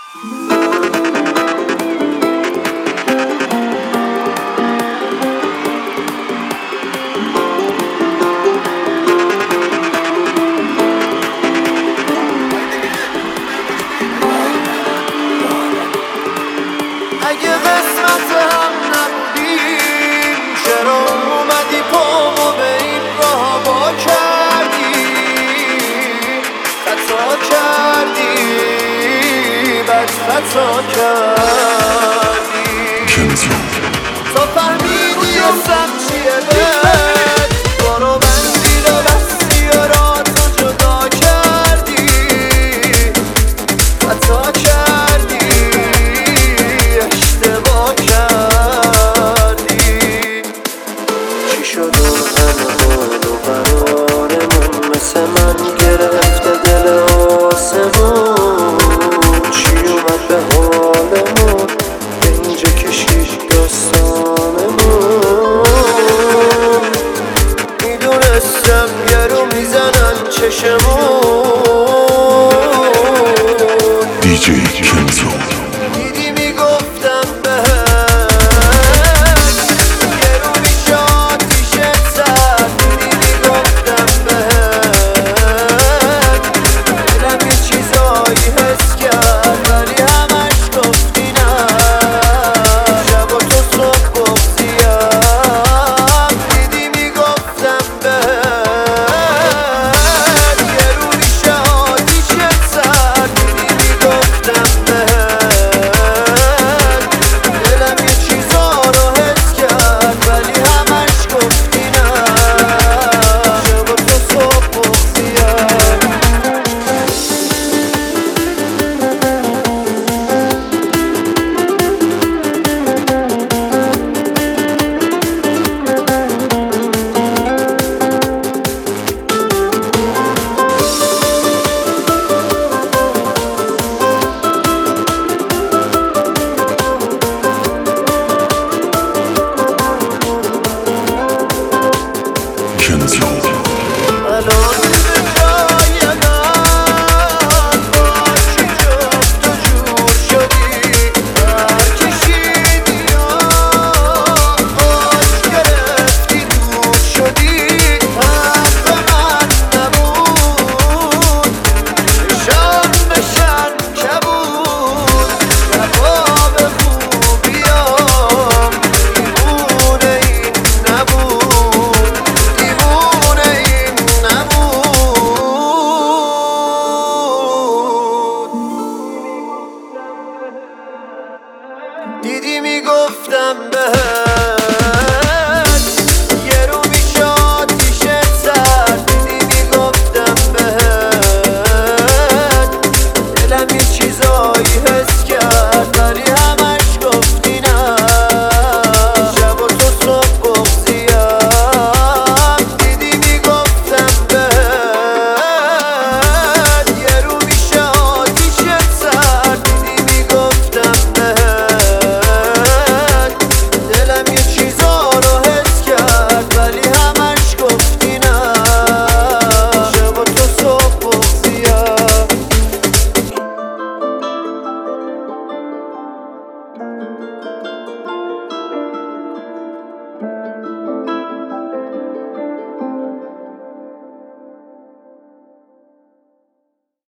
اگه قسمت هم نبودیم چرا اومدی پامو به این راه با کردی؟ خطا کردی، بد خطا کردی. تا فهمیدی اسم چیه بد بارو بندی رو بستی و را تو جدا کردی. خطا کردی، اشتباه کردی. چی شد همه حال و قرارمون مثل من گرفته دل آسمون؟ چی اومد به حالمون به اینجا کشید داستانمون؟ میدونستم یه رو میزنن چشمون. DJ Kenzo